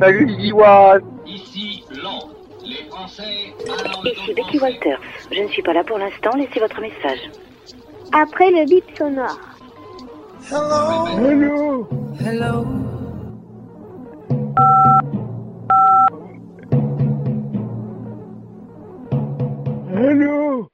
Salut Iwan. Ici Londres. Les Français. Ici Becky Walters. Je ne suis pas là pour l'instant, laissez votre message. Après le bip sonore. Hello. Hello. Hello.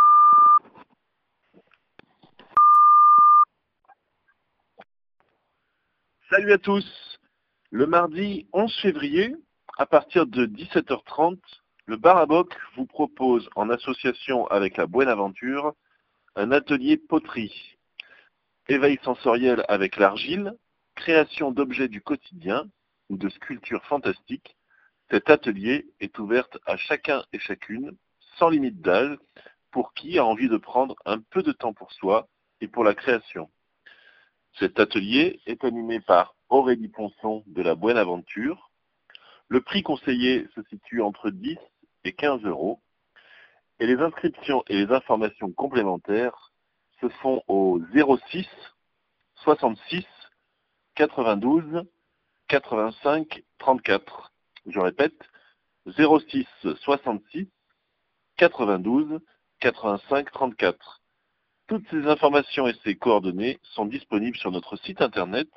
Salut à tous. Le mardi 11 février, à partir de 17h30, le Bar à Bock vous propose, en association avec la Buenaventure, un atelier poterie. Éveil sensoriel avec l'argile, création d'objets du quotidien ou de sculptures fantastiques. Cet atelier est ouvert à chacun et chacune, sans limite d'âge, pour qui a envie de prendre un peu de temps pour soi et pour la création. Cet atelier est animé par Aurélie Ponson de la Buenaventure. Le prix conseillé se situe entre 10 et 15 euros. Et les inscriptions et les informations complémentaires se font au 06 66 92 85 34. Je répète, 06 66 92 85 34. Toutes ces informations et ces coordonnées sont disponibles sur notre site internet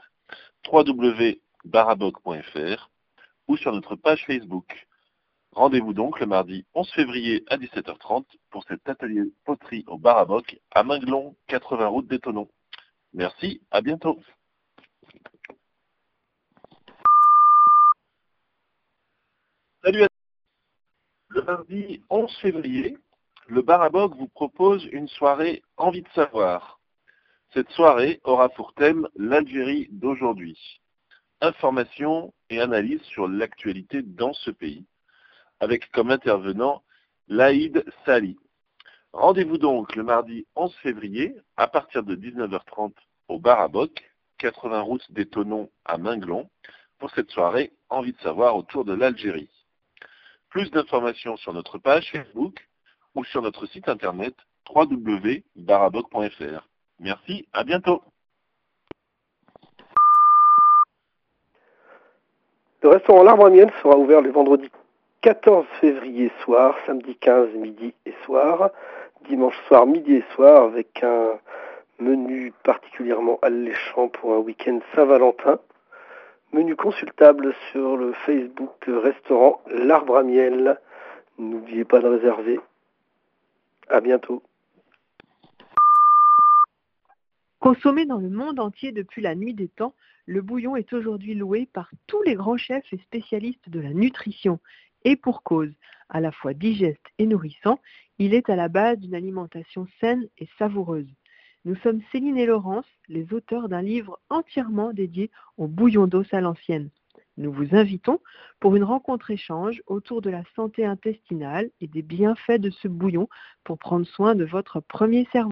www.baraboc.fr ou sur notre page Facebook. Rendez-vous donc le mardi 11 février à 17h30 pour cet atelier poterie au Bar à Bock à Minglon, 80 route d'Étonon. Merci, à bientôt. Salut à tous. Le mardi 11 février, le Bar à Bock vous propose une soirée Envie de savoir. Cette soirée aura pour thème l'Algérie d'aujourd'hui. Informations et analyses sur l'actualité dans ce pays, avec comme intervenant Laïd Sali. Rendez-vous donc le mardi 11 février à partir de 19h30 au Bar à Bock, 80 route d'Étonon à Minglon, pour cette soirée Envie de savoir autour de l'Algérie. Plus d'informations sur notre page Facebook ou sur notre site internet www.baraboc.fr. Merci, à bientôt. Le restaurant L'Arbre à Miel sera ouvert le vendredi 14 février soir, samedi 15 midi et soir, dimanche soir midi et soir avec un menu particulièrement alléchant pour un week-end Saint-Valentin. Menu consultable sur le Facebook restaurant L'Arbre à Miel. N'oubliez pas de réserver. À bientôt. Consommé dans le monde entier depuis la nuit des temps, le bouillon est aujourd'hui loué par tous les grands chefs et spécialistes de la nutrition. Et pour cause, à la fois digeste et nourrissant, il est à la base d'une alimentation saine et savoureuse. Nous sommes Céline et Laurence, les auteurs d'un livre entièrement dédié au bouillon d'os à l'ancienne. Nous vous invitons pour une rencontre-échange autour de la santé intestinale et des bienfaits de ce bouillon pour prendre soin de votre premier cerveau.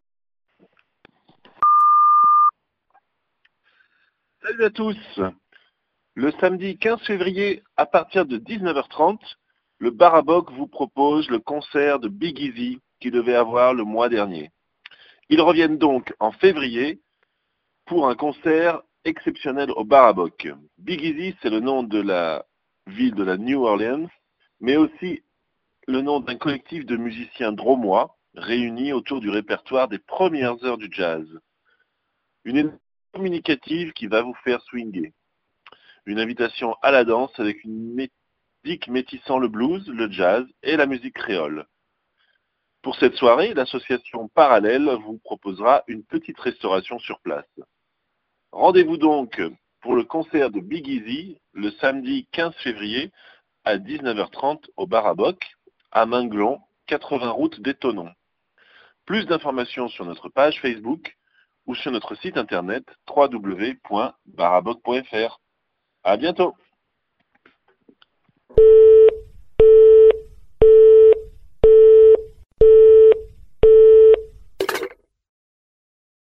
Salut à tous. Le samedi 15 février, à partir de 19h30, le Bar à Bock vous propose le concert de Big Easy qui devait avoir le mois dernier. Ils reviennent donc en février pour un concert exceptionnel au Bar à Bock. Big Easy, c'est le nom de la ville de la New Orleans, mais aussi le nom d'un collectif de musiciens drômois réunis autour du répertoire des premières heures du jazz. Une énergie communicative qui va vous faire swinger. Une invitation à la danse avec une musique métissant le blues, le jazz et la musique créole. Pour cette soirée, l'association Parallèle vous proposera une petite restauration sur place. Rendez-vous donc pour le concert de Big Easy le samedi 15 février à 19h30 au Bar à Bock, à Minglon, 80 route d'Étonon. Plus d'informations sur notre page Facebook ou sur notre site internet www.baraboc.fr. À bientôt.